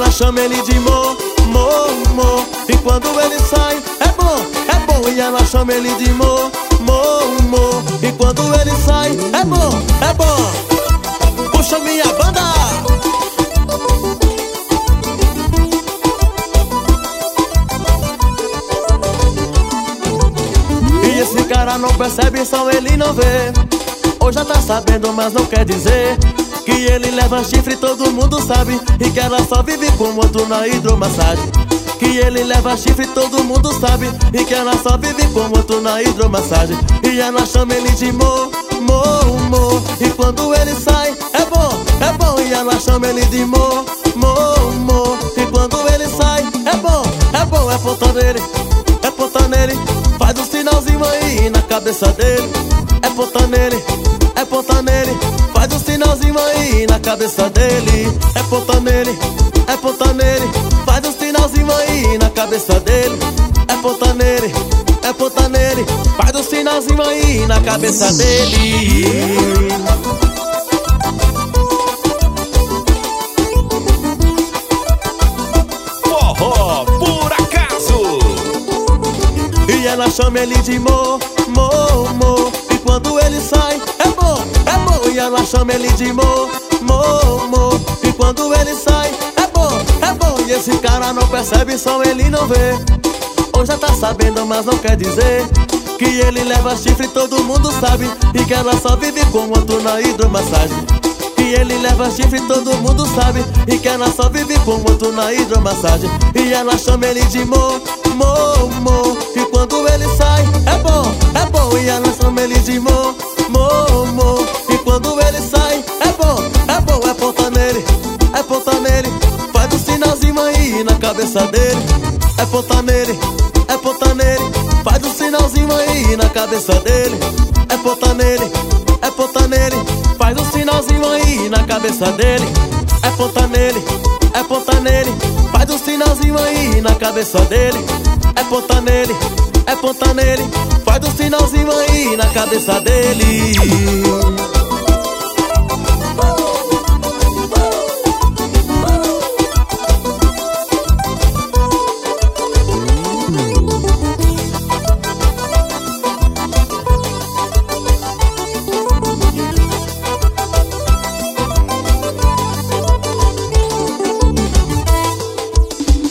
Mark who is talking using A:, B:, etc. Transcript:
A: ela chama ele de mo. E quando ele sai, é bom. E ela chama ele de mo. E quando ele sai, é bom. Puxa minha banda. E esse cara não percebe, só ele não vê. Ou já tá sabendo, mas não quer dizer que ele leva chifre, todo mundo sabe. E que ela só vive com outro na hidromassagem. Que ele leva chifre, todo mundo sabe. E que ela só vive com outro na hidromassagem. E ela chama ele de mo. E quando ele sai, é bom. E ela chama ele de mo. E quando ele sai, é bom. É ponta nele, faz um sinalzinho aí na cabeça dele. É ponta nele, faz um sinalzinho aí na cabeça dele. É ponta nele, faz um sinalzinho aí na cabeça dele. É ponta nele, faz um sinalzinho aí na cabeça dele.
B: Forró por acaso.
A: E ela chama ele de mo. E quando ele sai, é bom. E ela chama ele de mo. E quando ele sai, é bom. E esse cara não percebe, só ele não vê. Ou já tá sabendo, mas não quer dizer que ele leva chifre, todo mundo sabe. E que ela só vive com outro na hidromassagem. Que ele leva chifre, todo mundo sabe. E que ela só vive com outro na hidromassagem. E ela chama ele de mo. E quando ele sai, é bom. E ela chama ele de mo. E quando ele sai, é bom. É ponta nele, faz um sinalzinho aí na cabeça dele. É ponta nele, faz um sinalzinho aí na cabeça dele. É ponta nele, faz um sinalzinho aí na cabeça dele. É ponta nele, faz um sinalzinho aí na cabeça dele. É ponta nele, faz um sinalzinho aí na cabeça dele.